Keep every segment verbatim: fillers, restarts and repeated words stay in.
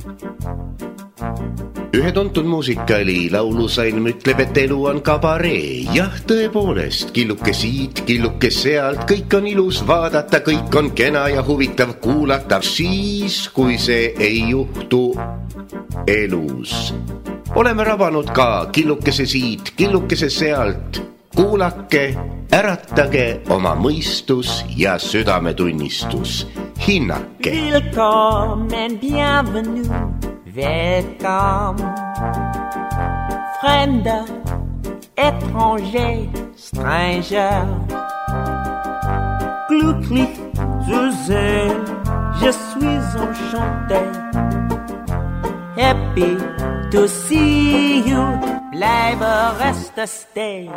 Ühe tuntud muusikali laulusalm ütleb, et elu on kabaree. Jah, tõepoolest, killuke siit, killuke sealt, kõik on ilus vaadata, kõik on kena ja huvitav kuulata, siis, kui see ei juhtu elus. Oleme rabanud ka killukese siit, killukese sealt. Kuulake, äratage oma mõistus ja südametunnistus. Hinnake. Willkommen, bienvenue. Welcome, fremder, étranger, stranger. Glücklich zu sehen, je suis enchanté. Happy to see you, bleibe, reste, stay.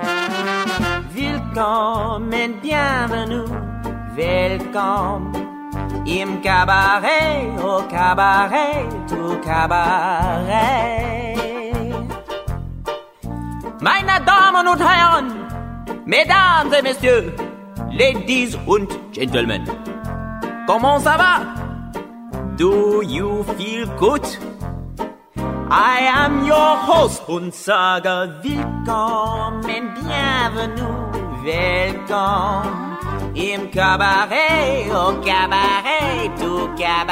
Willkommen, bienvenue, welcome. Im Cabaret, au Cabaret, au Cabaret. Meine Damen und Herren, Mesdames et Messieurs, Ladies und Gentlemen, comment ça va? Do you feel good? I am your host und sage willkommen, bienvenue, welcome. Im Cabaret, au Cabaret, au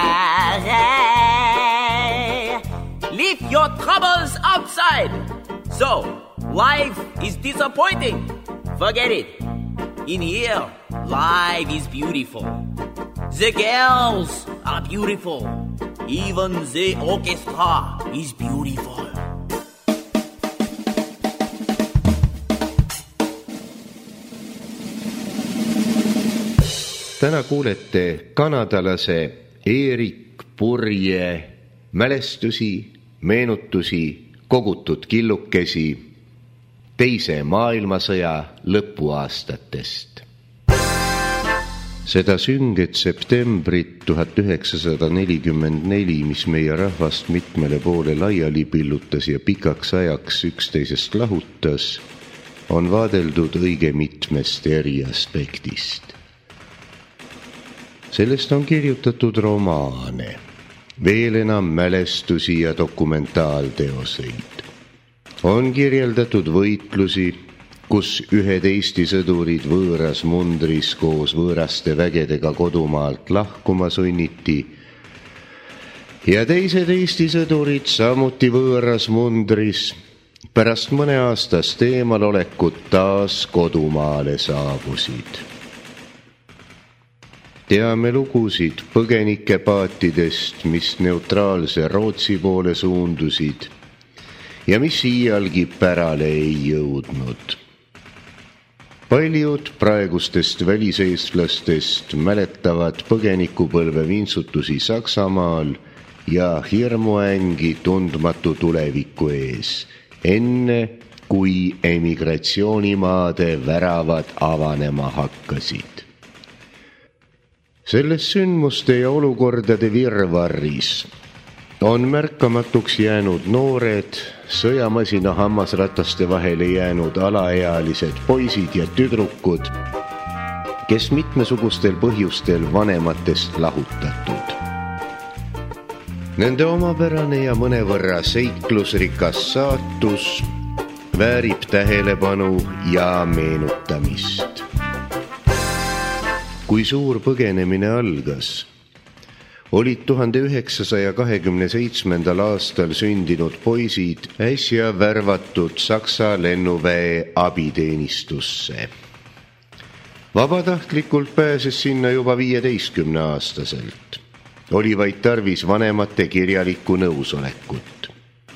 Cabaret. Leave your troubles outside. So, life is disappointing. Forget it. In here, life is beautiful. The girls are beautiful. Even the orchestra is beautiful. Täna kuulete kanadalase Erik Purje mälestusi, meenutusi, kogutud killukesi teise maailmasõja lõpuaastatest. Seda sünget septembrit tuhat üheksasada nelikümmend neli, mis meie rahvast mitmele poole laiali pillutas ja pikaks ajaks üksteisest lahutas, on vaadeldud õige mitmest eri aspektist. Sellest on kirjutatud romaane, veel enam mälestusi ja dokumentaalteoseid. On kirjeldatud võitlusi, kus ühed Eesti sõdurid võõras mundris koos võõraste vägedega kodumaalt lahkuma sunniti ja teised Eesti sõdurid samuti võõras mundris pärast mõne aastast eemalolekut taas kodumaale saabusid. Teame lugusid põgenikepaatidest, mis neutraalse Rootsi poole suundusid ja mis iialgi pärale ei jõudnud. Paljud praegustest väliseestlastest mäletavad põgenikupõlve vintsutusi Saksamaal ja hirmuängi tundmatu tuleviku ees, enne kui emigratsioonimaade väravad avanema hakkasid. Selles sündmuste ja olukordade virvarris on märkamatuks jäänud noored, sõjamasina hammasrataste vahele jäänud alaealised poisid ja tüdrukud, kes mitmesugustel põhjustel vanematest lahutatud. Nende omapärane ja mõnevõrra seiklusrikas saatus väärib tähelepanu ja meenutamist. Kui suur põgenemine algas, olid tuhande üheksasaja kahekümne seitsmendal aastal sündinud poisid äsja värvatud Saksa lennuväe abiteenistusse. Vabatahtlikult pääses sinna juba viieteistkümne aastaselt. Oli vaid tarvis vanemate kirjalikku nõusolekut.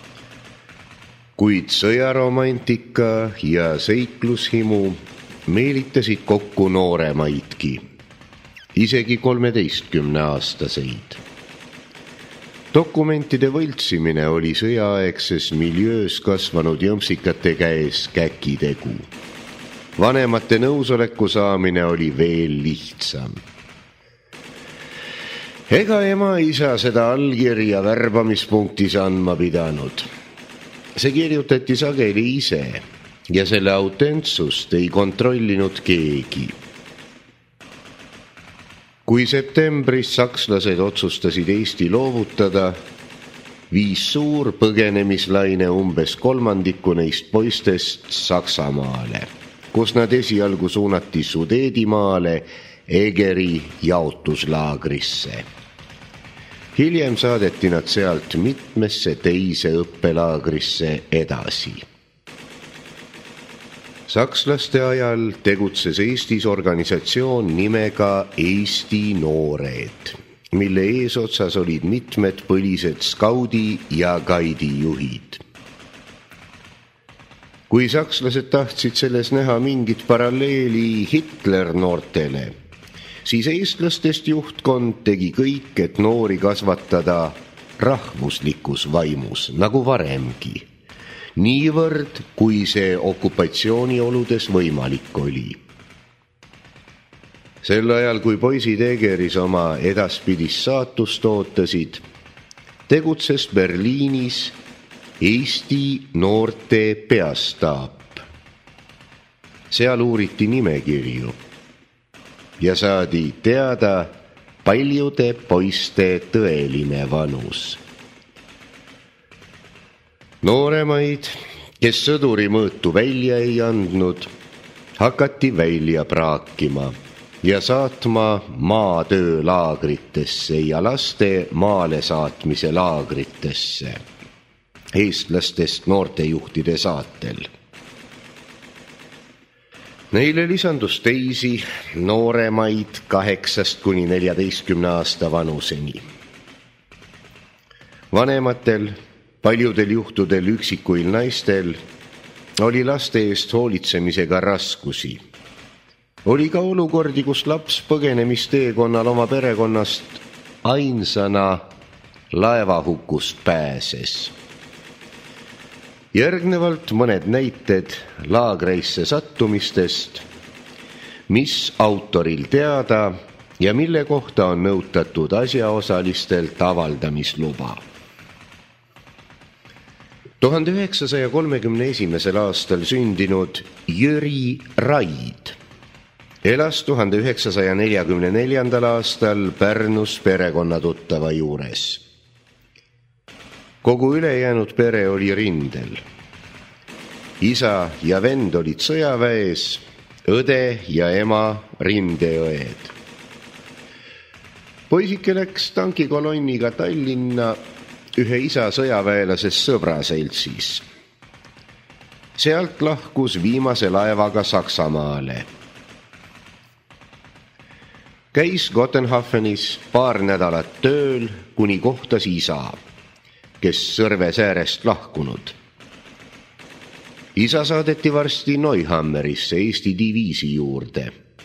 Kuid sõjaromantika ja seiklushimu meelitasid kokku nooremaidki, isegi kolmeteistkümne aastaseid. Dokumentide võltsimine oli sõjaaegses miljöös kasvanud jõmpsikate käes käkitegu. Vanemate nõusoleku saamine oli veel lihtsam. Ega ema isa seda allkirja värbamispunktis andma pidanud. See kirjutati sageli ise ja selle autentsust ei kontrollinud keegi. Kui septembris sakslased otsustasid Eesti loovutada, viis suur põgenemislaine umbes kolmandiku neist poistest Saksamaale, kus nad esialgu suunati Sudeedimaale Egeri jaotuslaagrisse. Hiljem saadeti nad sealt mitmesse teise õppelaagrisse edasi. Sakslaste ajal tegutses Eestis organisatsioon nimega Eesti Noored, mille eesotsas olid mitmed põlised skaudi ja gaidi juhid. Kui sakslased tahtsid selles näha mingit paralleeli Hitler noortele, siis eestlastest juhtkond tegi kõik, et noori kasvatada rahvuslikus vaimus, nagu varemgi, niivõrd, kui see okupatsioonioludes võimalik oli. Sel ajal, kui poisid Egeris oma edaspidist saatust ootasid, tegutses Berliinis Eesti noorte peastaap. Seal uuriti nimekirju ja saadi teada paljude poiste tõeline vanus. Nooremaid, kes sõduri mõõtu välja ei andnud, hakati välja praakima ja saatma maatöölaagritesse ja laste maale saatmise laagritesse, eestlastest noortejuhtide saatel. Neile lisandus teisi nooremaid kaheksast kuni neljateistkümne aasta vanuseni. Vanematel, paljudel juhtudel üksikuil naistel oli laste eest hoolitsemisega raskusi. Oli ka olukordi, kus laps põgenemisteekonnal oma perekonnast ainsana laevahukust pääses. Järgnevalt mõned näited laagreisse sattumistest, mis autoril teada ja mille kohta on nõutatud asjaosalistelt avaldamisluba. tuhande üheksasaja kolmekümne esimesel aastal sündinud Jüri Raid elas tuhande üheksasaja neljakümne neljandal aastal Pärnus perekonnatuttava juures. Kogu ülejäänud pere oli rindel. Isa ja vend olid sõjaväes, õde ja ema rindeõed. Poisike läks tankikolonniga Tallinna ühe isa sõjaväelases sõbra seltsis. Sealt lahkus viimase laevaga Saksamaale. Käis Gotenhafenis paar nädalat tööl, kuni kohtas isa, kes Sõrve säärest lahkunud. Isa saadeti varsti Neuhammerisse Eesti diviisi juurde.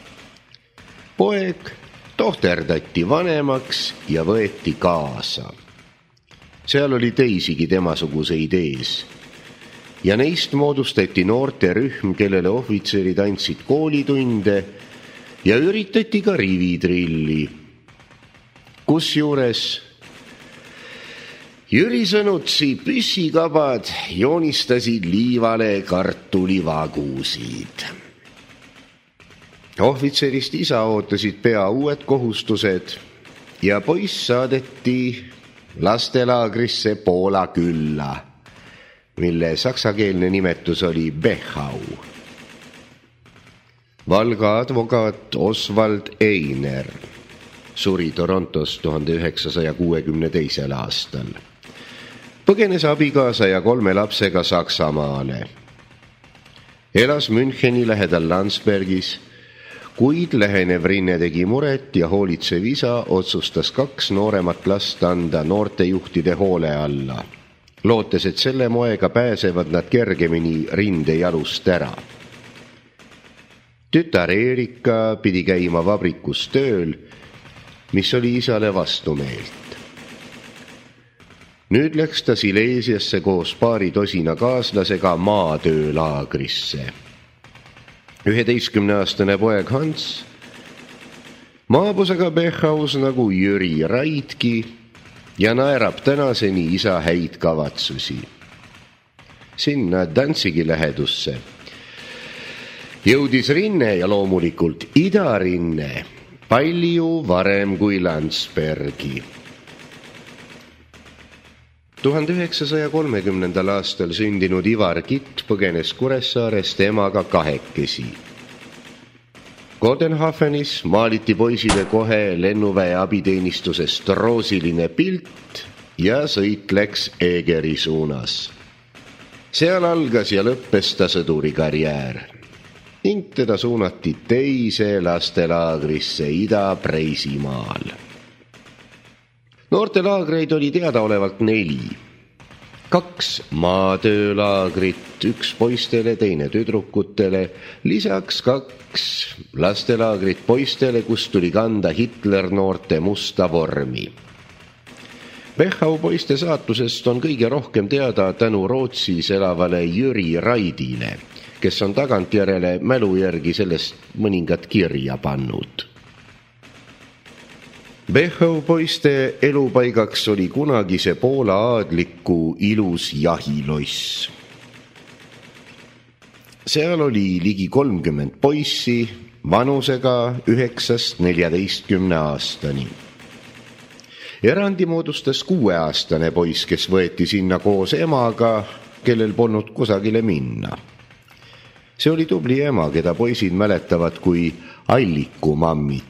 Poeg tohterdati vanemaks ja võeti kaasa. Seal oli teisigi temasuguseid ees ja neist moodustati noorte rühm, kellele ohvitserid andsid koolitunde ja üritati ka rividrilli. Kusjuures Jüri Sõnutsi püssikabad joonistasid liivale kartulivagusid. Ohvitserist isa ootasid pea uued kohustused ja poiss saadeti lastelaagrisse Poola külla, mille saksakeelne nimetus oli Bechau. Valga advokaat Oswald Einer suri Torontos tuhande üheksasaja kuuekümne teisel aastal. Põgenes abikaasa ja kolme lapsega Saksamaale. Elas Müncheni lähedal Landsbergis, kuid lähenev rinne tegi muret ja hoolitsev isa otsustas kaks nooremat last anda noortejuhtide hoole alla, lootes, et selle moega pääsevad nad kergemini rinde jalust ära. Tütar Erika pidi käima vabrikus tööl, mis oli isale vastumeelt. Nüüd läks ta Sileesiasse koos paari tosina kaaslasega maatöölaagrisse. üheteistkümneaastane poeg Hans maabus aga Bechaus nagu Jüri Raidki ja naerab tänaseni isa häid kavatsusi. Sinna Danzigi lähedusse jõudis rinne ja loomulikult idarinne palju varem kui Landsbergi. tuhande üheksasaja kolmekümnendal aastal sündinud Ivar Kitt põgenes Kuressaarest emaga kahekesi. Kodenhafenis maaliti poisile kohe lennuväe abiteenistusest roosiline pilt ja sõit läks Egeri suunas. Seal algas ja lõppes ta sõduri karjäär ning teda suunati teise lastelaagrisse Ida-Preisimaal. Noortelaagreid oli teadaolevalt neli. Kaks maatöölaagrit, üks poistele, teine tüdrukutele, lisaks kaks lastelaagrit poistele, kus tuli kanda Hitler noorte musta vormi. Behau poiste saatusest on kõige rohkem teada tänu Rootsis elavale Jüri Raidile, kes on tagantjärele mälu järgi sellest mõningat kirja pannud. Behau poiste elupaigaks oli kunagise Poola aadliku ilus jahiloss. Seal oli ligi kolmkümmend poissi vanusega üheksast neljateistkümne aastani. Erandi moodustas kuueaastane poiss, kes võeti sinna koos emaga, kellel polnud kusagile minna. See oli tubli ema, keda poisid mäletavad kui Alliku mammit.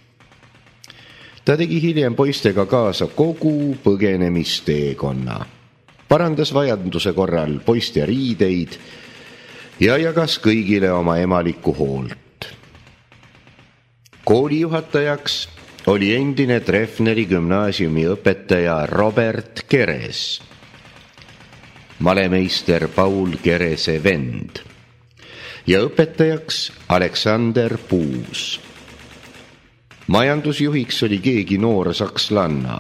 Ta tegi hiljem poistega kaasa kogu põgenemisteekonna, parandas vajaduse korral poiste riideid ja jagas kõigile oma emalikku hoolt. Koolijuhatajaks oli endine Treffneri gümnaasiumi õpetaja Robert Keres, malemeister Paul Kerese vend, ja õpetajaks Aleksander Puus. Majandusjuhiks oli keegi noor sakslanna.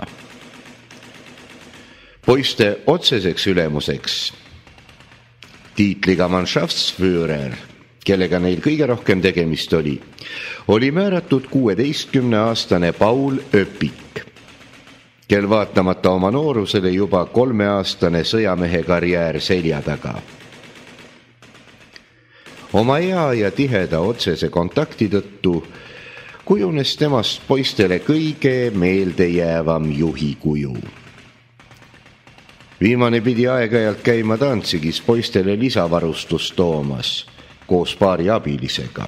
Poiste otseseks ülemuseks, tiitliga Mannschaftsführer, kellega neil kõige rohkem tegemist oli, oli määratud kuueteistkümneaastane Paul Öpik, kel vaatamata oma noorusele juba kolmeaastane sõjamehe karjäär selja taga. Oma ea ja tiheda otsese kontakti tõttu kujunes temast poistele kõige meeldejäävam juhi kuju. Viimane pidi aeg-ajalt käima Tantsigis poistele lisavarustust toomas koos paari abilisega.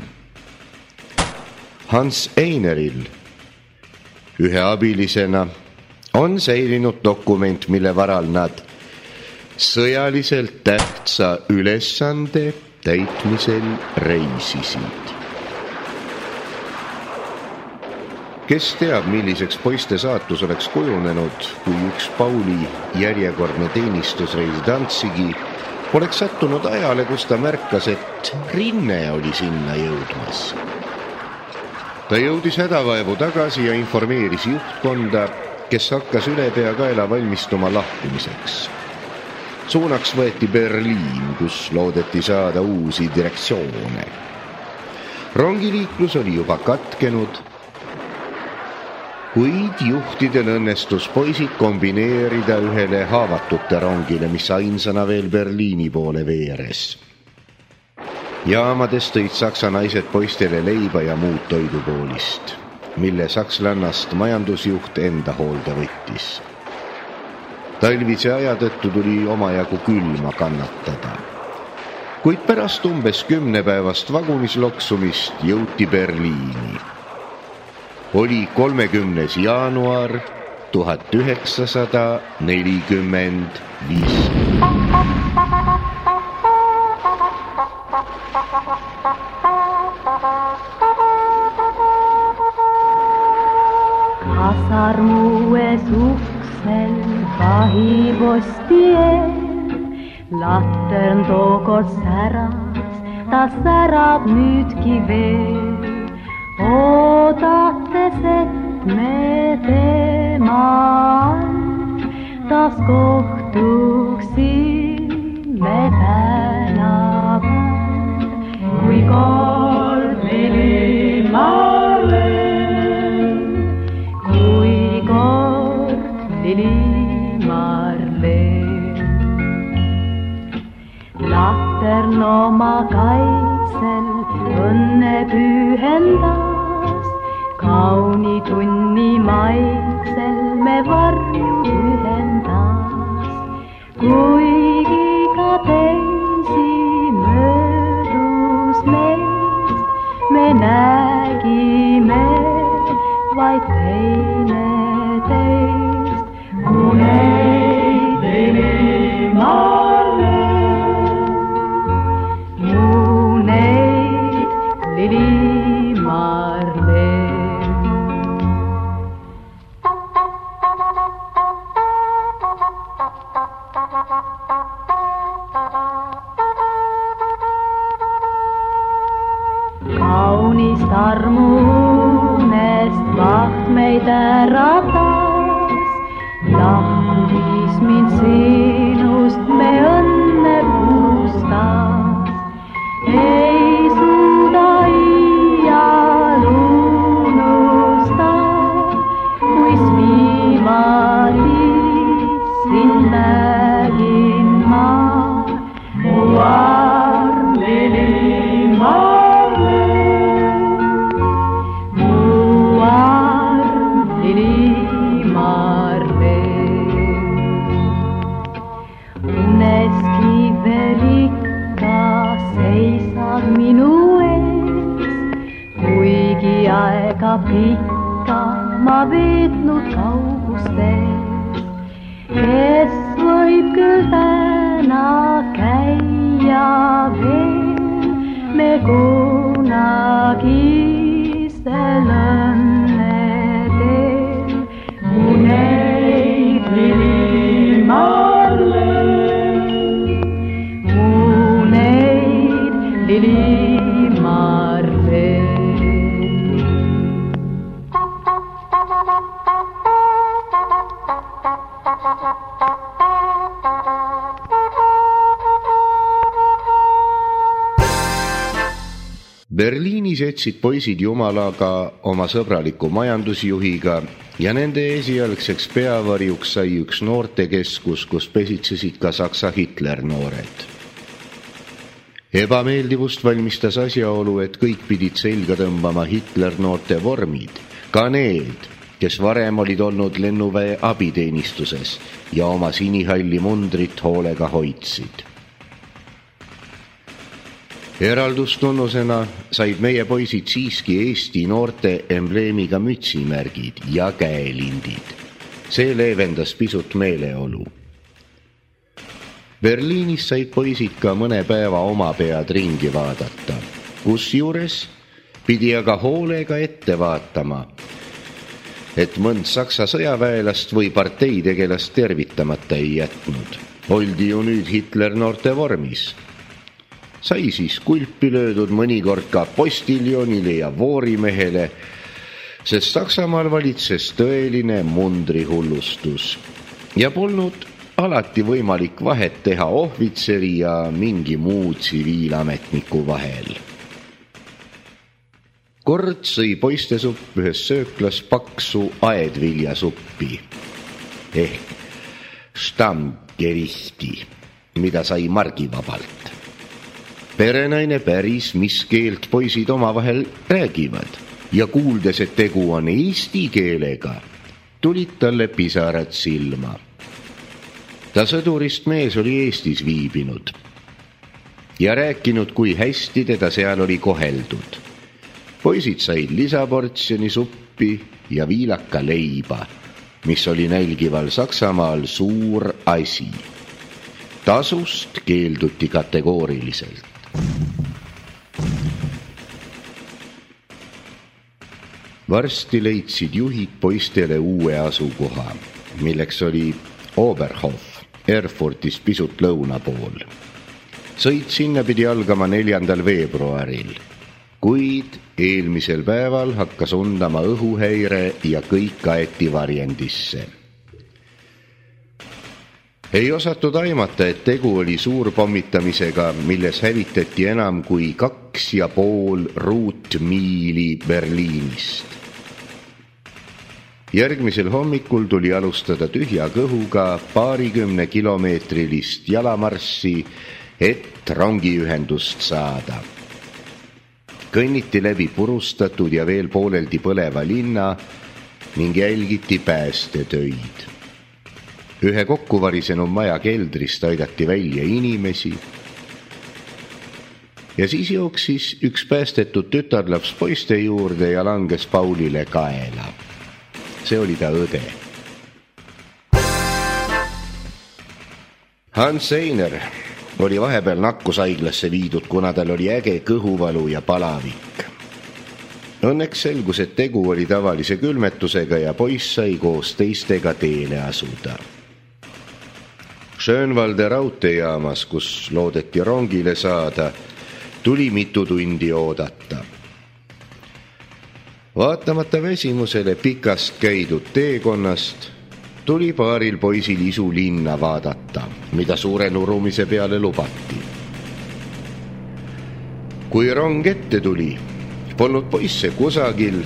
Hans Eineril ühe abilisena on säilinud dokument, mille varal nad sõjaliselt tähtsa ülesande täitmisel reisisid. Kes teab, milliseks poiste saatus oleks kujunenud, kui üks Pauli järjekordne teenistusreis Dantsigi oleks sattunud ajale, kus ta märkas, et Rinne oli sinna jõudmas. Ta jõudis hädavaevu tagasi ja informeeris juhtkonda, kes hakkas ülepea kaela valmistuma lahkumiseks. Suunaks võeti Berliin, kus loodeti saada uusi direktsioone. Rongiliiklus oli juba katkenud, kuid juhtidel õnnestus poisid kombineerida ühele haavatute rongile, mis ainsana veel Berliini poole veeres. Jaamades tõid saksa naised poistele leiba ja muud toidupoolist, mille sakslannast majandusjuht enda hoolde võttis. Talvise aja tõttu tuli omajagu külma kannatada. Kuid pärast umbes kümnepäevast vagunis loksumist jõuti Berliini. Oli kolmekümnes jaanuar tuhat üheksasada nelikümmend viis. Kasarmues uksel vahiposti eel, lattern tookord säras, ta särab nüüdki veel. Oodates, et me tema all taas kohtuksime tänaval, kui kord Vilimar lööb, kui kord Vilimar lööb. Lattern oma kaitsel õnne pühendas, kauni tunni maitsel me varjud ühendas. aega pikka ma veetnud kaugustel. Kes võib küll täna käia veel me kunagistel õnnedel. Mu neid lilimarle, mu neid lilimarle. Berliinis etsid poisid jumalaga oma sõbraliku majandusjuhiga ja nende esialgseks peavarjuks sai üks noortekeskus, kus pesitsesid ka Saksa Hitler-noored. Ebameeldivust valmistas asjaolu, et kõik pidid selga tõmbama Hitler-noorte vormid, ka need, kes varem olid olnud lennuväe abiteenistuses ja oma sinihalli mundrit hoolega hoidsid. Eraldustunnusena said meie poisid siiski Eesti noorte embleemiga mütsimärgid ja käelindid. See leevendas pisut meeleolu. Berliinis said poisid ka mõne päeva oma pead ringi vaadata, kus juures pidi aga hoolega ette vaatama, et mõnd Saksa sõjaväelast või parteitegelast tervitamata ei jätnud. Oldi ju nüüd Hitler noorte vormis. Sai siis kulpi löödud mõnikord ka postiljonile ja voorimehele, sest Saksamaal valitses tõeline mundrihullustus ja polnud alati võimalik vahet teha ohvitseri ja mingi muu tsiviilametniku vahel. Kord sõi poistesupp ühes sööklas paksu aedviljasuppi ehk stammgerichti, mida sai margivabalt. Perenaine päris, mis keelt poisid omavahel räägivad ja kuuldes, et tegu on eesti keelega, tulid talle pisarad silma. Ta sõdurist mees oli Eestis viibinud ja rääkinud, kui hästi teda seal oli koheldud. Poisid said lisaportsjoni suppi ja viilaka leiba, mis oli nälgival Saksamaal suur asi. Tasust keelduti kategooriliselt. Varsti leidsid juhid poistele uue asukoha, milleks oli Oberhof, Erfurtist pisut lõuna pool. Sõit sinna pidi algama neljandal veebruaril, kuid eelmisel päeval hakkas undama õhuhäire ja kõik aeti varjendisse. Ei osatud aimata, et tegu oli suurpommitamisega, milles hävitati enam kui kaks ja pool ruutmiili Berliinist. Järgmisel hommikul tuli alustada tühja kõhuga paarikümne kilomeetrilist jalamarssi, et rongiühendust saada. Kõnniti läbi purustatud ja veel pooleldi põleva linna ning jälgiti päästetöid. Ühe kokkuvarisenud maja keldrist aidati välja inimesi ja siis jooksis üks päästetud tütarlaps poiste juurde ja langes Paulile kaela. See oli ta õde. Hans Einer oli vahepeal nakkushaiglasse viidud, kuna tal oli äge kõhuvalu ja palavik. Õnneks selgus, et tegu oli tavalise külmetusega ja poiss sai koos teistega teele asuda. Schönwalde raudteejaamas, kus loodeti rongile saada, tuli mitu tundi oodata. Vaatamata väsimusele pikast käidud teekonnast, tuli paaril poisil isu linna vaadata, mida suure nurumise peale lubati. Kui rong ette tuli, polnud poisse kusagil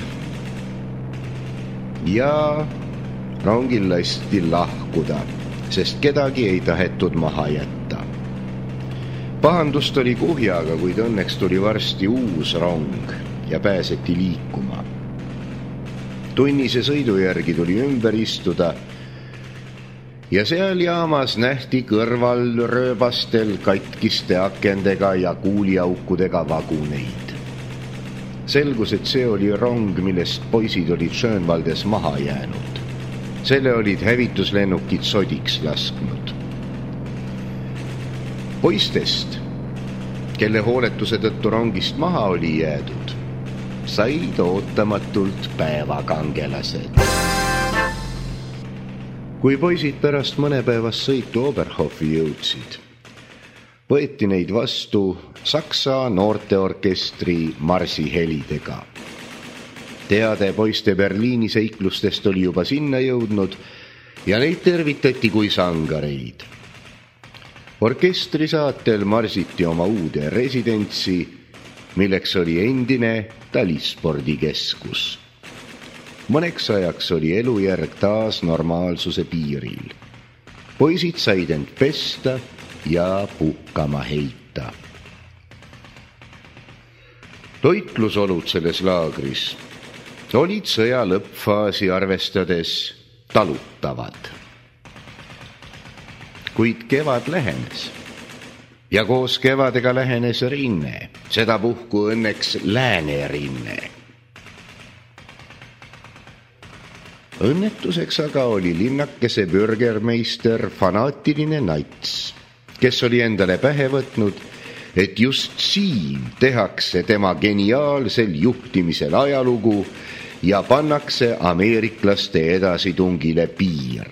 ja rongil lasti lahkuda, sest kedagi ei tahetud maha jätta. Pahandust oli kuhjaga, kuid õnneks tuli varsti uus rong ja pääseti liikuma. Tunnise sõidu järgi tuli ümber istuda ja seal jaamas nähti kõrval rööbastel katkiste akendega ja kuuliaukudega vaguneid. selgus, et see oli rong, millest poisid olid Schönwaldes maha jäänud. Selle olid hävituslennukid sodiks lasknud. Poistest, kelle hooletuse tõttu rongist maha oli jäädud, said ootamatult päevakangelased. Kui poisid pärast mõnepäevast sõitu Oberhofi jõudsid, võeti neid vastu Saksa noorteorkestri marsihelidega. Teade poiste Berliini seiklustest oli juba sinna jõudnud ja neid tervitati kui sangareid. Orkestri saatel marsiti oma uude residentsi, milleks oli endine talispordikeskus. Mõneks ajaks oli elujärg taas normaalsuse piiril. Poisid said end pesta ja puhkama heita. Toitlusolud selles laagris olid sõja lõppfaasi arvestades talutavad. Kuid kevad lähenes ja koos kevadega lähenes rinne, seda puhku õnneks Läänerinne. Õnnetuseks aga oli linnakese bürgermeister fanaatiline nats, kes oli endale pähe võtnud, et just siin tehakse tema geniaalsel juhtimisel ajalugu ja pannakse ameeriklaste edasidungile piir.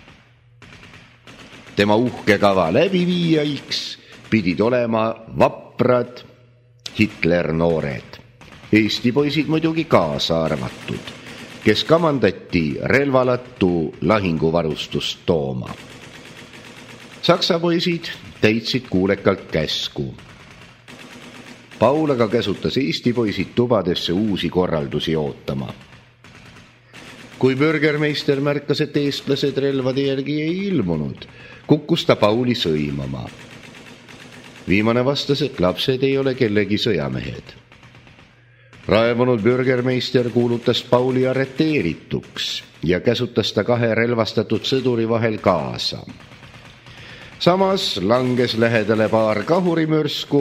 Tema uhke kava läbiviijaiks pidid olema vaprad Hitler noored, Eesti poisid muidugi kaasa arvatud, kes kamandati relvalattu lahinguvarustust tooma. Saksa poisid täitsid kuulekalt käsku. Paul aga käsutas Eesti poisid tubadesse uusi korraldusi ootama. Kui bürgermeister märkas, et eestlased relvade järgi ei ilmunud, kukkus ta Pauli sõimama. Viimane vastas, et lapsed ei ole kellegi sõjamehed. Raevunud bürgermeister kuulutas Pauli arreteerituks ja käsutas ta kahe relvastatud sõduri vahel kaasa. Samas langes lähedale paar kahurimürsku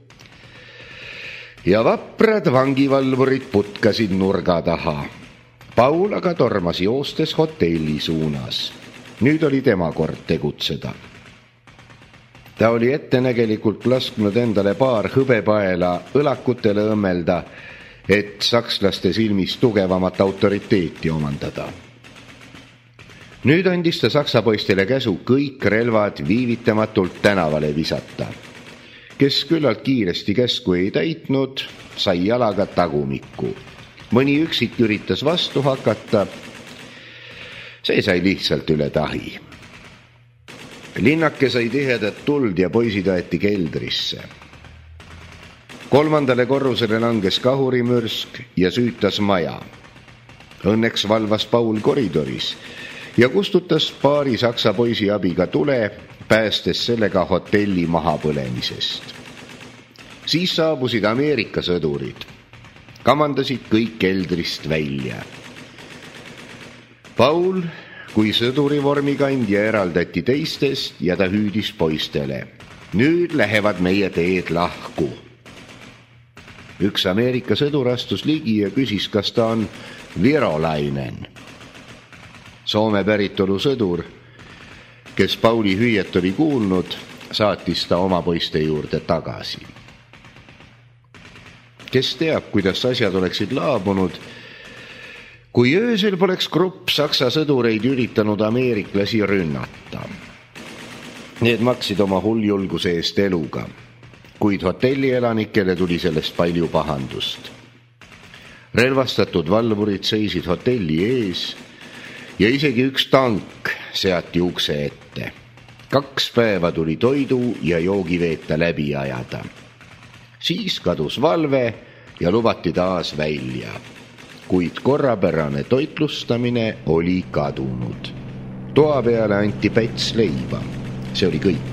ja vaprad vangivalvurid putkasid nurga taha. Paul aga tormas joostes hotelli suunas. Nüüd oli tema kord tegutseda. Ta oli ettenägelikult lasknud endale paar hõbepaela õlakutele õmmelda, et sakslaste silmis tugevamat autoriteeti omandada. Nüüd andis ta saksa poistele käsu kõik relvad viivitamatult tänavale visata. Kes küllalt kiiresti käsku ei täitnud, sai jalaga tagumikku. Mõni üksik üritas vastu hakata, see sai lihtsalt üle tahi. Linnake sai tihedat tuld ja poisid aeti keldrisse. Kolmandale korrusele langes kahurimürsk ja süütas maja. Õnneks valvas Paul koridoris ja kustutas paari saksa poisi abiga tule, päästes sellega hotelli mahapõlemisest. Siis saabusid Ameerika sõdurid, kamandasid kõik keldrist välja. Paul kui sõduri vormikandja eraldati teistest ja ta hüüdis poistele. Nüüd lähevad meie teed lahku. Üks Ameerika sõdur astus ligi ja küsis, kas ta on Virolainen. Soome päritolu sõdur, kes Pauli hüüet oli kuulnud, saatis ta oma poiste juurde tagasi. Kes teab, kuidas asjad oleksid laabunud, kui öösel poleks grupp saksa sõdureid üritanud ameeriklasi rünnata. Need maksid oma hulljulguse eest eluga, kuid hotellielanikele tuli sellest palju pahandust. Relvastatud valvurid seisid hotelli ees ja isegi üks tank seati ukse ette. Kaks päeva tuli toidu ja joogiveeta läbi ajada. Siis kadus valve ja lubati taas välja, kuid korrapärane toitlustamine oli kadunud. Toa peale anti päts leiba, see oli kõik.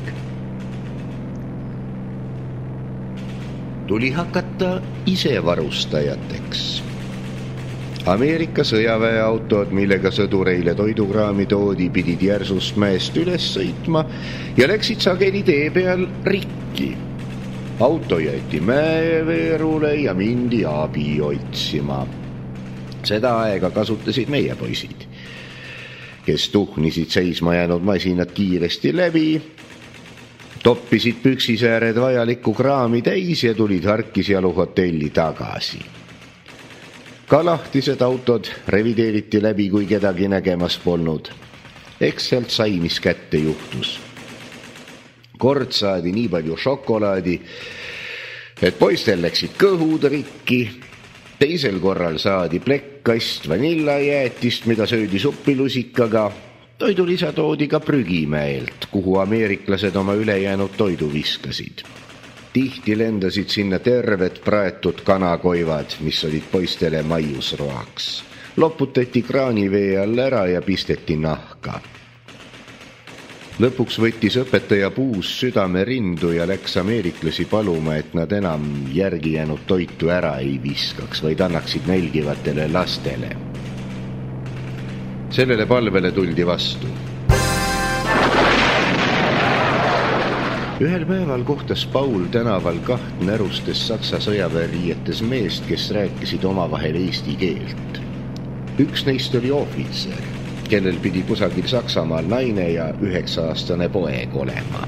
Tuli hakata isevarustajateks. Ameerika sõjaväeautod, millega sõdureile toidukraami toodi, pidid järsust mäest üles sõitma ja läksid sageli tee peal rikki. Auto jäeti mäeveerule ja mindi abi otsima. Seda aega kasutasid meie poisid, kes tuhnisid seisma jäänud masinad kiiresti läbi, toppisid püksisääred vajalikku kraami täis ja tulid Harkisjalu hotelli tagasi. Ka lahtised autod revideeriti läbi, kui kedagi nägemas polnud. Eks sealt sai, mis kätte juhtus. Kord saadi nii palju šokolaadi, et poistel läksid kõhud rikki. Teisel korral saadi plekkast vanillajäätist, mida söödi suppilusikaga. Toidulisa toodi ka prügimäelt, kuhu ameeriklased oma ülejäänud toidu viskasid. Tihti lendasid sinna terved praetud kanakoivad, mis olid poistele maiusroaks. Loputati kraanivee all ära ja pisteti nahka. Lõpuks võttis õpetaja puus südame rindu ja läks ameeriklasi paluma, et nad enam järgi jäänud toitu ära ei viskaks, vaid annaksid nälgivatele lastele. Sellele palvele tuldi vastu. Ühel päeval kohtas Paul tänaval kaht närustes Saksa sõjaväeriietes meest, kes rääkisid omavahel eesti keelt. Üks neist oli ohvitser, kellel pidi kusagil Saksamaal naine ja üheksa-aastane poeg olema.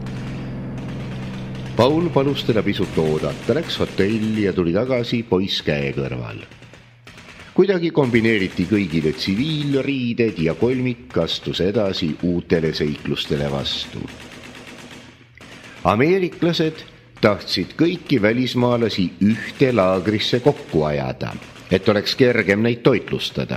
Paul palus teda pisut oodata, läks hotelli ja tuli tagasi poiss käe kõrval. Kuidagi kombineeriti kõigile tsiviilriided ja kolmik astus edasi uutele seiklustele vastu. Ameeriklased tahtsid kõiki välismaalasi ühte laagrisse kokku ajada, et oleks kergem neid toitlustada.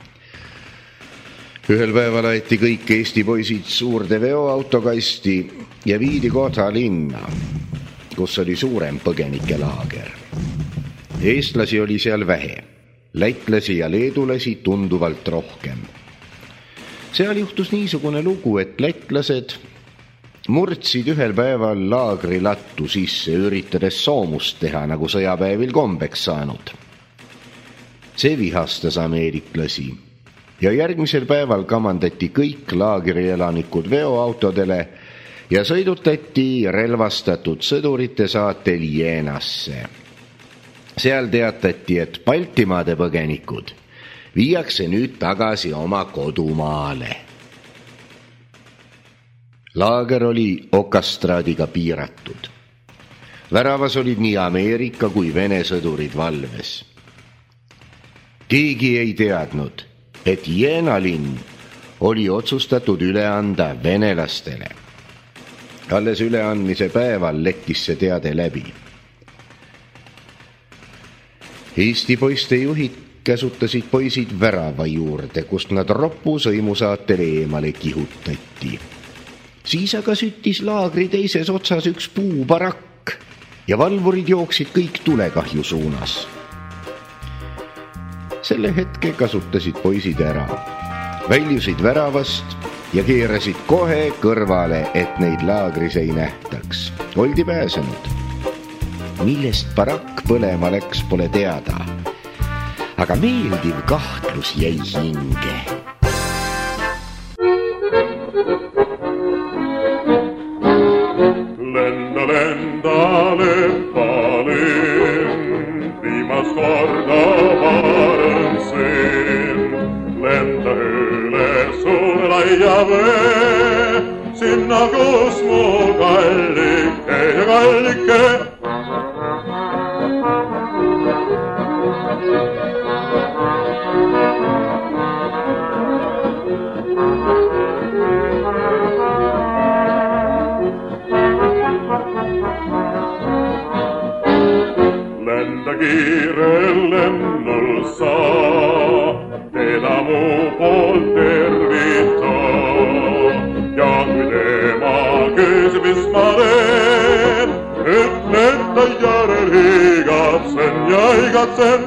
Ühel päeval aeti kõik Eesti poisid suurde veoautokasti ja viidi Kotha linna, kus oli suurem põgenike laager. Eestlasi oli seal vähe, lätlasi ja leedulasi tunduvalt rohkem. Seal juhtus niisugune lugu, et lätlased murdsid ühel päeval laagri lattu sisse, üritades soomust teha, nagu sõjapäevil kombeks saanud. See vihastas ameeriklasi ja järgmisel päeval kamandati kõik laagrielanikud veoautodele ja sõidutati relvastatud sõdurite saatel Jeenasse. Seal teatati, et Baltimaade põgenikud viiakse nüüd tagasi oma kodumaale. Laager oli okastraadiga piiratud. Väravas olid nii Ameerika kui Vene sõdurid valves. Keegi ei teadnud, et Jeena linn oli otsustatud üle anda venelastele. Alles üleandmise päeval lekkis see teade läbi. Eesti poiste juhid käsutasid poisid värava juurde, kust nad roppu sõimusaatele eemale kihutati. Siis aga süttis laagri teises otsas üks puubarakk ja valvurid jooksid kõik tulekahju suunas. Selle hetke kasutasid poisid ära. Väljusid väravast ja keerasid kohe kõrvale, et neid laagris ei nähtaks. Oldi pääsenud. Millest barakk põlema läks, pole teada. Aga meeldiv kahtlus jäi hinge. Lenda, lenda, lehvalin, viimast korda vaaren siin. Lenda üle suure laia vee, sinna kus mu kallike ja kallike. Kiire lennul saa, teda mu poolt tervita. Ja kui tema küsis, mis ma teen, ütlen ta järel igatsen ja igatsen.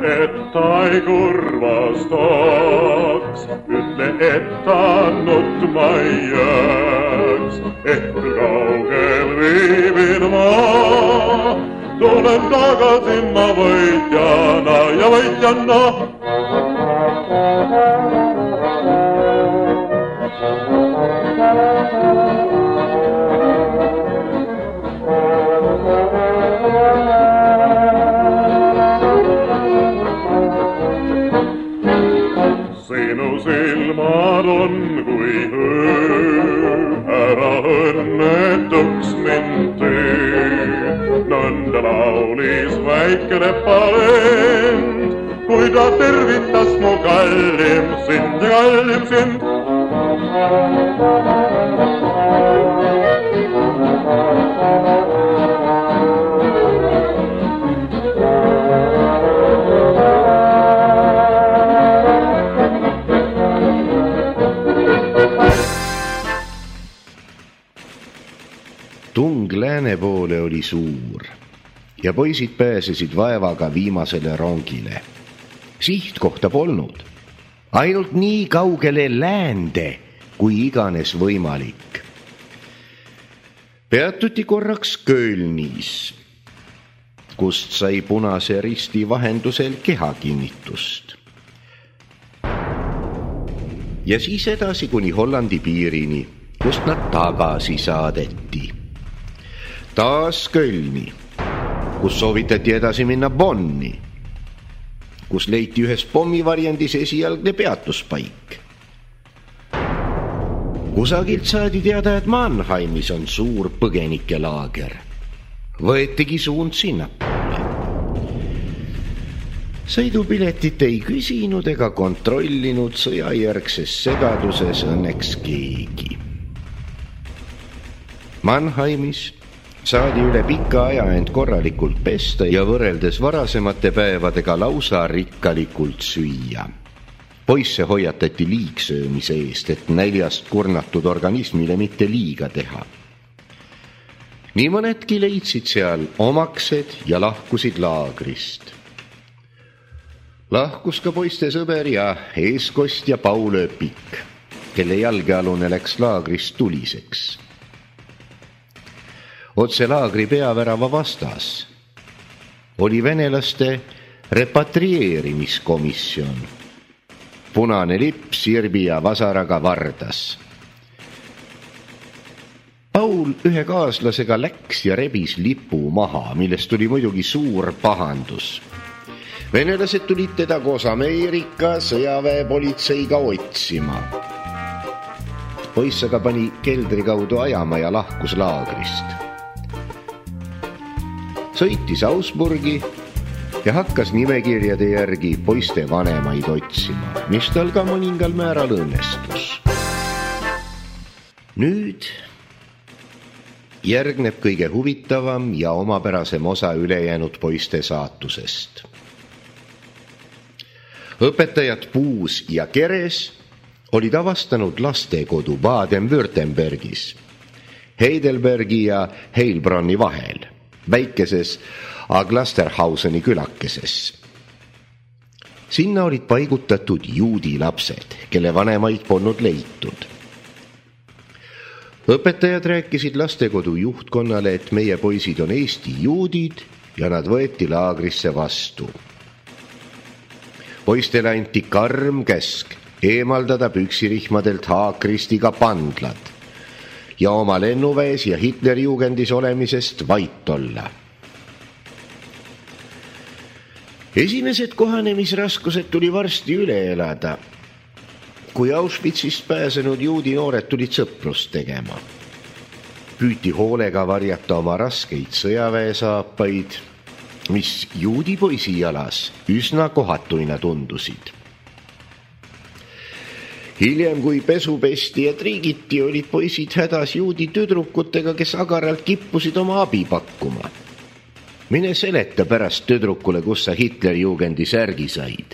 et ta ei kurvastaks, ütle, et ta nutma ei jääks, et küll kaugel viibin ma, tulen tagasi ma võitjana ja võitjana. Sinu silmad on kui öö, ära õnnetuks mind tee. Nõnda laulis väikene palend, kui ta tervitas mu kallim sind ja kallim sind. Tung lääne poole oli suur ja poisid pääsesid vaevaga viimasele rongile. Sihtkohta polnud, ainult nii kaugele läände, kui iganes võimalik. Peatuti korraks Kölnis, kust sai Punase Risti vahendusel kehakinnitust. Ja siis edasi kuni Hollandi piirini, kust nad tagasi saadeti. Taas Kölni, kus soovitati edasi minna Bonni, kus leiti ühes pommivarjendis esialgne peatuspaik. Kusagilt saadi teada, et Mannheimis on suur põgenikelaager. Võetigi suund sinnapoole. Sõidupiletit ei küsinud ega kontrollinud sõjajärgses segaduses õnneks keegi. Mannheimis saadi üle pika aja end korralikult pesta ja võrreldes varasemate päevadega lausa rikkalikult süüa. Poisse hoiatati liigsöömise eest, et näljast kurnatud organismile mitte liiga teha. Nii mõnedki leidsid seal omaksed ja lahkusid laagrist. Lahkus ka poiste sõber ja eeskostja Paul Öpik, kelle jalgealune läks laagrist tuliseks. Otse laagri peavärava vastas oli venelaste repatrieerimiskomisjon. Punane lipp sirbi ja vasaraga vardas. Paul ühe kaaslasega läks ja rebis lipu maha, millest tuli muidugi suur pahandus. Venelased tulid teda koos Ameerika sõjaväepolitseiga otsima. Poiss aga pani keldri kaudu ajama ja lahkus laagrist. Sõitis Augsburgi ja hakkas nimekirjade järgi poiste vanemaid otsima, mis tal ka mõningal määral õnnestus. Nüüd järgneb kõige huvitavam ja omapärasem osa ülejäänud poiste saatusest. Õpetajad Puus ja Keres olid avastanud lastekodu Baden-Württembergis, Heidelbergi ja Heilbronni vahel, väikeses Aglasterhauseni külakeses. Sinna olid paigutatud juudi lapsed, kelle vanemaid polnud leitud. Õpetajad rääkisid lastekodu juhtkonnale, et meie poisid on Eesti juudid ja nad võeti laagrisse vastu. Poistele anti karm käsk eemaldada püksirihmadelt haakristiga pandlad ja oma lennuväes ja Hitlerjugendis olemisest vait olla. Esimesed kohanemisraskused tuli varsti üle elada, kui Auschwitzist pääsenud juudi noored tulid sõprust tegema. Püüti hoolega varjata oma raskeid sõjaväesaapaid, mis juudi poisi jalas üsna kohatuina tundusid. Hiljem, kui pesu pesti ja triigiti, olid poisid hädas juudi tüdrukutega, kes agaralt kippusid oma abi pakkuma. Mine seleta pärast tüdrukule, kus sa Hitlerjugendi särgi said.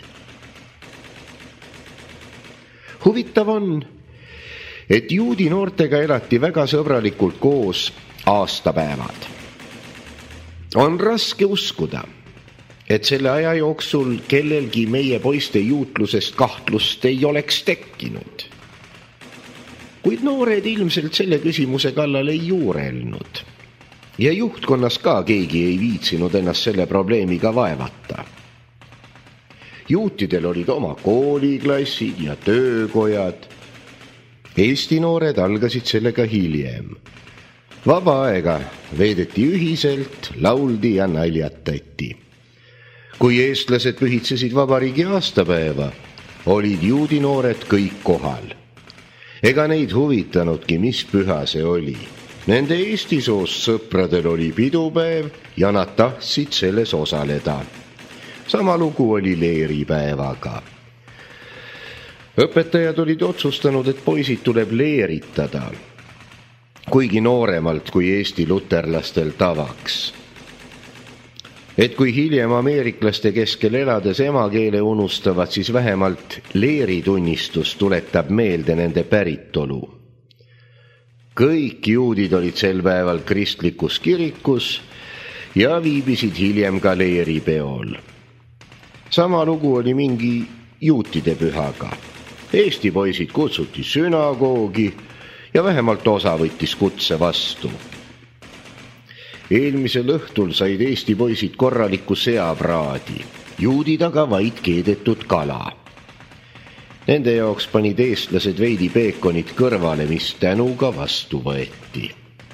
Huvitav on, et juudi noortega elati väga sõbralikult koos aastapäevad. On raske uskuda, et selle aja jooksul kellelgi meie poiste juutlusest kahtlust ei oleks tekkinud. Kuid noored ilmselt selle küsimuse kallal ei juurelnud. Ja juhtkonnas ka keegi ei viitsinud ennast selle probleemiga vaevata. Juutidel olid oma kooliklassid ja töökojad. Eesti noored algasid sellega hiljem. Vaba aega veedeti ühiselt, lauldi ja naljatati. Kui eestlased pühitsesid vabariigi aastapäeva, olid juudi noored kõik kohal. Ega neid huvitanudki, mis püha see oli. Nende Eesti soost sõpradel oli pidupäev ja nad tahtsid selles osaleda. Sama lugu oli leeripäevaga. Õpetajad olid otsustanud, et poisid tuleb leeritada, kuigi nooremalt kui Eesti luterlastel tavaks. Et kui hiljem ameeriklaste keskel elades emakeele unustavad, siis vähemalt leeritunnistus tuletab meelde nende päritolu. Kõik juudid olid sel päeval kristlikus kirikus ja viibisid hiljem ka leeripeol. Sama lugu oli mingi juutide pühaga. Eesti poisid kutsuti sünagoogi ja vähemalt osa võttis kutse vastu. Eelmisel õhtul said Eesti poisid korraliku seapraadi, juudid aga vaid keedetud kala. Nende jaoks panid eestlased veidi peekonit kõrvale, mis tänuga vastu võeti.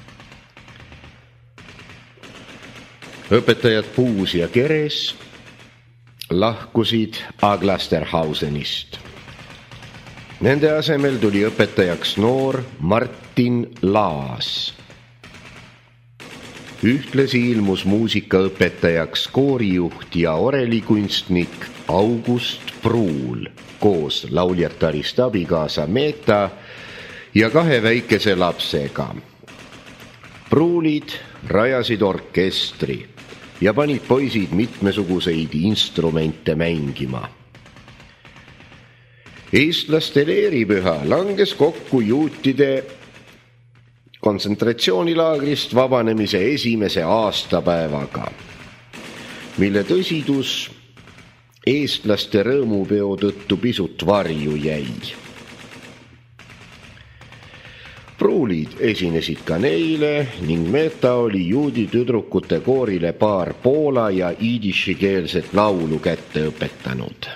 Õpetajad Puus ja Keres lahkusid Aglasterhausenist. Nende asemel tuli õpetajaks noor Martin Laas. Ühtlasi ilmus muusikaõpetajaks koorijuht ja orelikunstnik August Pruul koos lauljatarist abikaasa Meeta ja kahe väikese lapsega. Pruulid rajasid orkestri ja panid poisid mitmesuguseid instrumente mängima. Eestlaste leeripüha langes kokku juutide kontsentratsioonilaagrist vabanemise esimese aastapäevaga, mille tõsidus eestlaste rõõmupeo tõttu pisut varju jäi. Pruulid esinesid ka neile ning Meeta oli juudi tüdrukute koorile paar poola ja iidishikeelset laulu kätte õpetanud.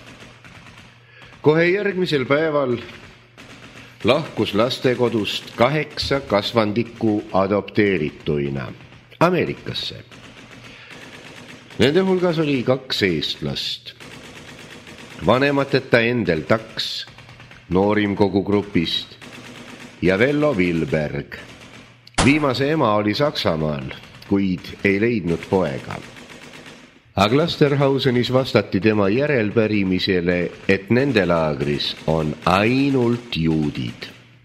Kohe järgmisel päeval lahkus lastekodust kaheksa kasvandiku adopteerituina Ameerikasse. Nende hulgas oli kaks eestlast. Vanemateta Endel Taks, noorim kogu grupist, ja Vello Vilberg. Viimase ema oli Saksamaal, kuid ei leidnud poega. Aglasterhausenis vastati tema järelpärimisele, et nende laagris on ainult juudid.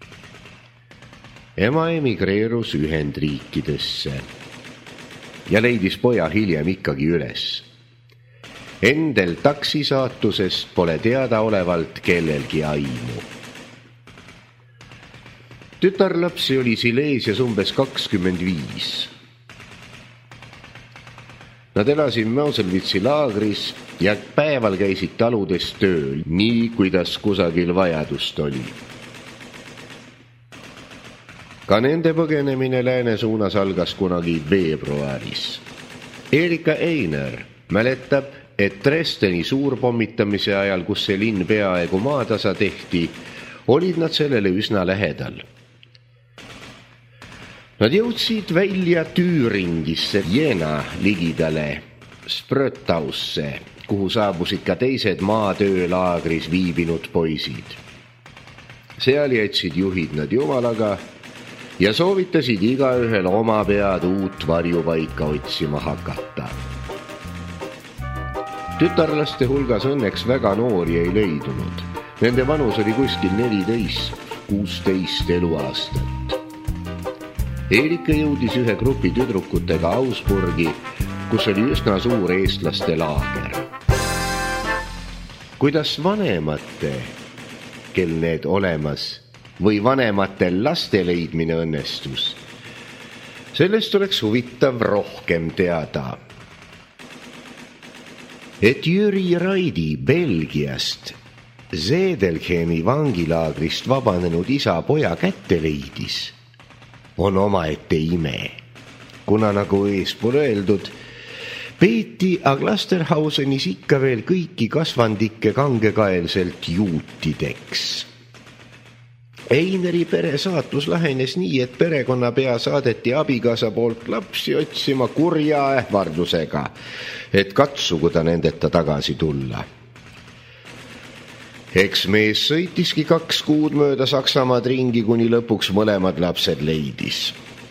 Ema emigreerus Ühendriikidesse ja leidis poja hiljem ikkagi üles. Endel Taksi saatusest pole teadaolevalt kellelgi aimu. Tütarlapsi oli Sileesias umbes kakskümmend viis. Nad elasid Mauselwitzi laagris ja päeval käisid taludes tööl, nii kuidas kusagil vajadust oli. Ka nende põgenemine lääne suunas algas kunagi veebruaris. Erika Einer mäletab, et Dresdeni suurpommitamise ajal, kus see linn peaaegu maatasa tehti, olid nad sellele üsna lähedal. Nad jõudsid välja Tüüringisse, Jena ligidale Sprötausse, kuhu saabusid ka teised maatöölaagris viibinud poisid. Seal jätsid juhid nad jumalaga ja soovitasid igaühel oma pead uut varjupaika otsima hakata. Tütarlaste hulgas õnneks väga noori ei leidunud. Nende vanus oli kuskil neliteist, kuusteist eluaastat. Erika jõudis ühe grupi tüdrukutega Augsburgi, kus oli üsna suur eestlaste laager. Kuidas vanemate, kel need olemas, või vanematel laste leidmine õnnestus? Sellest oleks huvitav rohkem teada. et Jüri Raidi Belgiast Zedelhemi vangilaagrist vabanenud isa poja kätte leidis, on omaette ime, kuna nagu eespool öeldud, peeti Aglasterhausenis ikka veel kõiki kasvandikke kangekaelselt juutideks. Eineri pere saatus lahenes nii, et perekonnapea saadeti abikaasa poolt lapsi otsima kurja ähvardusega, et katsugu ta nendeta tagasi tulla. Eks mees sõitiski kaks kuud mööda Saksamaad ringi, kuni lõpuks mõlemad lapsed leidis.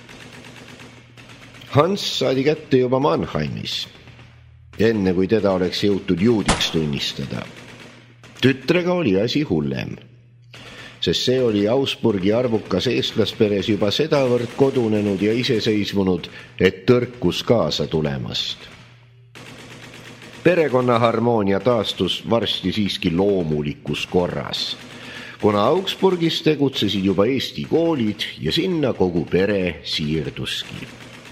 Hans saadi kätte juba Mannheimis, enne kui teda oleks jõutud juudiks tunnistada. Tütrega oli asi hullem, sest see oli Augsburgi arvukas eestlasperes juba sedavõrd kodunenud ja iseseisvunud, et tõrkus kaasa tulemast. Perekonna harmoonia taastus varsti siiski loomulikus korras, kuna Augsburgis tegutsesid juba Eesti koolid ja sinna kogu pere siirduski.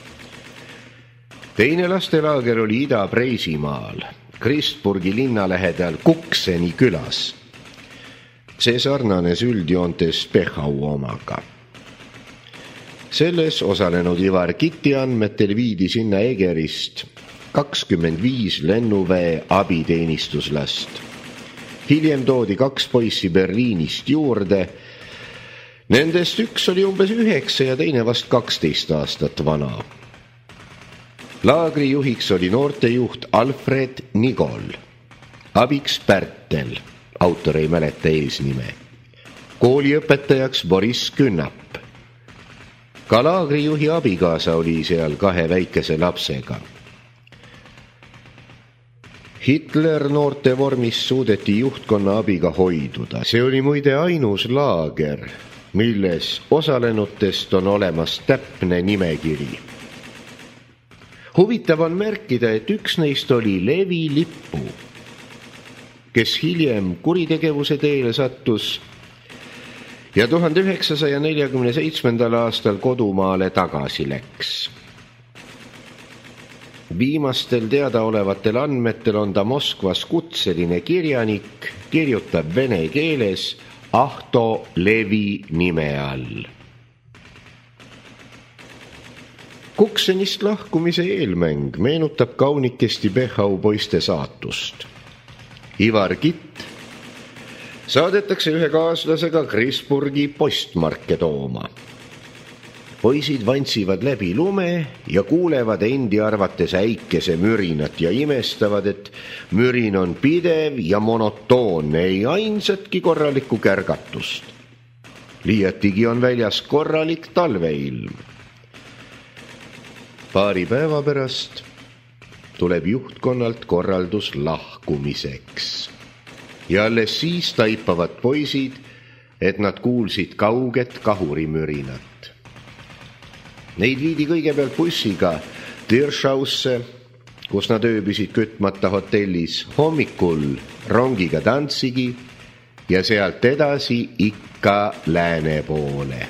Teine lastelaager oli Ida-Preisimaal, Kristburgi linna lähedal Kukseni külas. See sarnanes üldjoontes Spechau omaga. Selles osalenud Ivar Kitti andmetel viidi sinna Egerist kakskümmend viis lennuväe abiteenistuslast. Hiljem toodi kaks poissi Berliinist juurde. Nendest üks oli umbes üheksa ja teine vast kaksteist aastat vana. Laagri juhiks oli noortejuht Alfred Nigol, abiks Pärtel, autor ei mäleta eesnime, kooliõpetajaks Boris Künnap. Ka laagrijuhi abikaasa oli seal kahe väikese lapsega. Hitler noorte vormis suudeti juhtkonna abiga hoiduda. See oli muide ainus laager, milles osalenutest on olemas täpne nimekiri. Huvitav on märkida, et üks neist oli Levi Lippu, kes hiljem kuritegevuse teele sattus ja tuhande üheksasaja neljakümne seitsmendal aastal kodumaale tagasi läks. Viimastel teadaolevatel andmetel on ta Moskvas kutseline kirjanik, kirjutab vene keeles Ahto Levi nime all. Kuksenist lahkumise eelmäng meenutab kaunikesti Bechau poiste saatust. Ivar Kitt saadetakse ühe kaaslasega Kristburgi postmarke tooma. Poisid vantsivad läbi lume ja kuulevad endi arvates äikese mürinat ja imestavad, et mürin on pidev ja monotoonne, ei ainsatki korralikku kärgatust. Liiatigi on väljas korralik talveilm. Paari päeva pärast tuleb juhtkonnalt korraldus lahkumiseks. Ja alles siis taipavad poisid, et nad kuulsid kauget kahurimürinat. Neid viidi kõigepealt bussiga Dirschausse, kus nad ööbisid kütmata hotellis, hommikul rongiga Danzigi ja sealt edasi ikka lääne poole.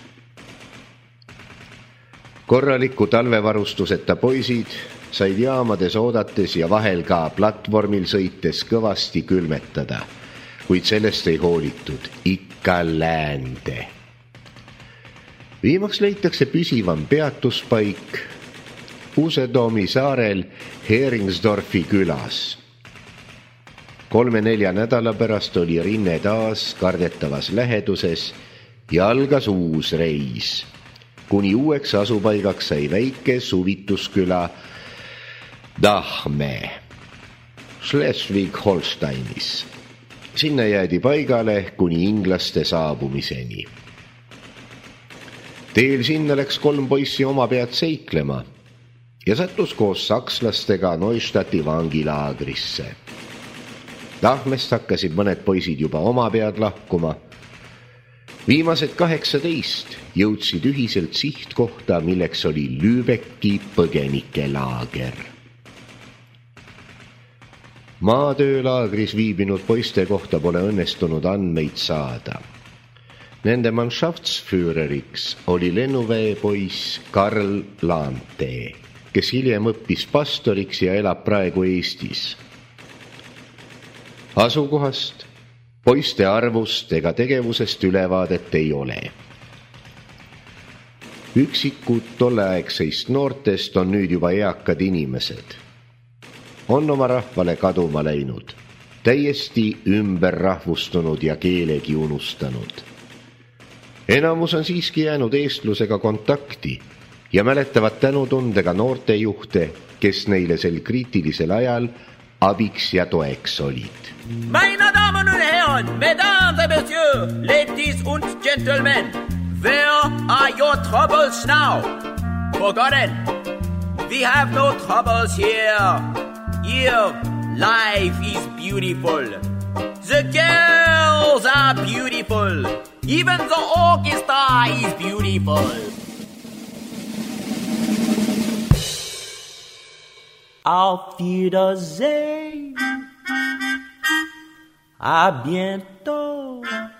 Korraliku talvevarustuseta poisid said jaamades oodates ja vahel ka platvormil sõites kõvasti külmetada, kuid sellest ei hoolitud, ikka läände. Viimaks leitakse püsivam peatuspaik Usedoomi saarel Heringsdorfi külas. Kolme-nelja nädala pärast oli rinne taas kardetavas läheduses ja algas uus reis, kuni uueks asupaigaks sai väike suvitusküla Dahme Schleswig-Holsteinis. Sinna jäädi paigale kuni inglaste saabumiseni. Teel sinna läks kolm poissi oma pead seiklema ja sattus koos sakslastega Neustadti vangilaagrisse. Dahmest hakkasid mõned poisid juba oma pead lahkuma. Viimased kaheksateist jõudsid ühiselt sihtkohta, milleks oli Lübecki põgenikelaager. Maatöölaagris viibinud poiste kohta pole õnnestunud andmeid saada. Nende Mannschaftsführeriks oli lennuväepoiss Karl Laantee, kes hiljem õppis pastoriks ja elab praegu Eestis. Asukohast, poiste arvust ega tegevusest ülevaadet ei ole. Üksikud tolleaegseist noortest on nüüd juba eakad inimesed. On oma rahvale kaduma läinud, täiesti ümber rahvustunud ja keelegi unustanud. Enamus on siiski jäänud eestlusega kontakti ja mäletavad tänutundega noortejuhte, kes neile sel kriitilisel ajal abiks ja toeks olid. Meine Damen und Herren, Mesdames et Messieurs, ladies und Gentlemen, where are your troubles now? Forgotten, we have no troubles here. Here, life is beautiful. The girls are beautiful. Even the orchestra is beautiful. Auf Wiedersehen. À bientôt.